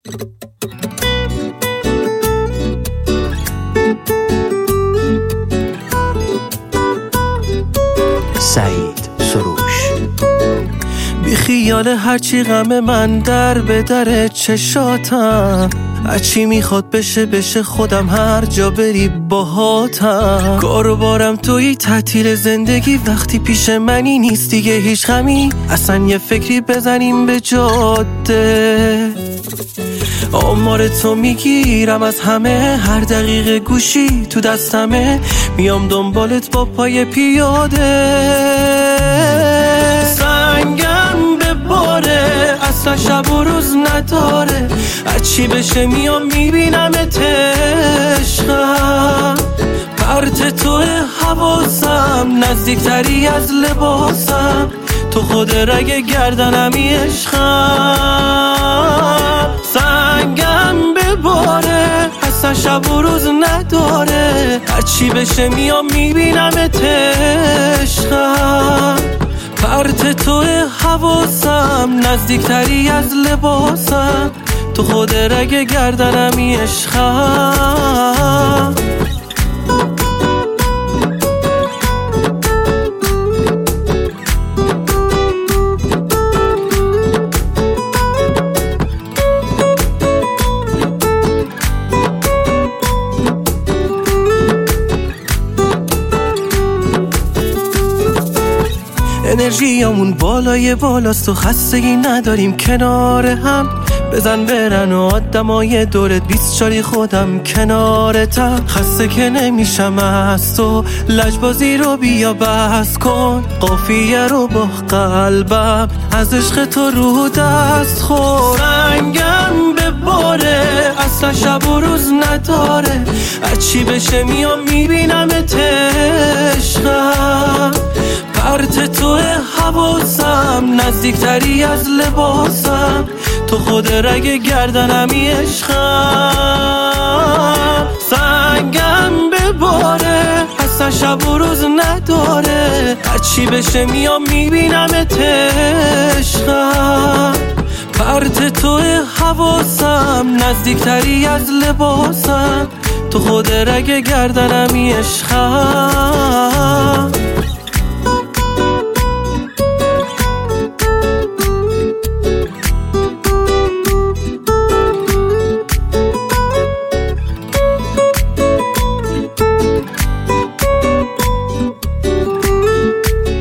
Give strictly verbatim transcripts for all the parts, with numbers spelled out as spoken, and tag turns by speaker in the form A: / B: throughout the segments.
A: سعید سروش.
B: بی خیال هرچی غم من در به در چشاتم، هرچی میخواد بشه بشه خودم هر جا بری باهاتم. کار بارم توی تعطیل زندگی، وقتی پیش منی نیست دیگه هیچ غمی، اصلا یه فکری بزنیم به جاده. آمار تو میگیرم از همه، هر دقیقه گوشی تو دستمه، میام دنبالت با پای پیاده. سنگم به باره، اصلا شب و روز نداره، هرچی بشه میام میبینمت عشقم. پرت تو حواسم، نزدیکتری از لباسم، تو خود رگ گردنمی عشقم. سنگم به باره، اصلا شب و روز نداره، هرچی بشه میام میبینمت عشقم. پرت تو حواسم، نزدیکتری از لباسم، تو خود رگ گردنمی عشقم. انرژیامون بالای بالاست و خستگی نداریم کنار هم، بزن برن و آدمای دورت بیست چاری خودم کنارتم. خسته که نمیشم از تو، لجبازی رو بیا بس کن، قافیه رو با قلبم از عشق تو رو دست خور. رنگم به باره، اصلا شب و روز نداره، هرچی بشه میام میبینمت عشقم. پرت تو حواسم، نزدیکتری از لباسم، تو خود رگ گردنمی عشقم. سنگم به باره، اصلا شب و روز نداره، هرچی بشه میام میبینمت عشقم. پرت تو حواسم، نزدیکتری از لباسم، تو خود رگ گردنمی عشقم.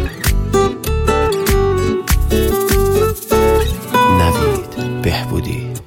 A: بهبودی.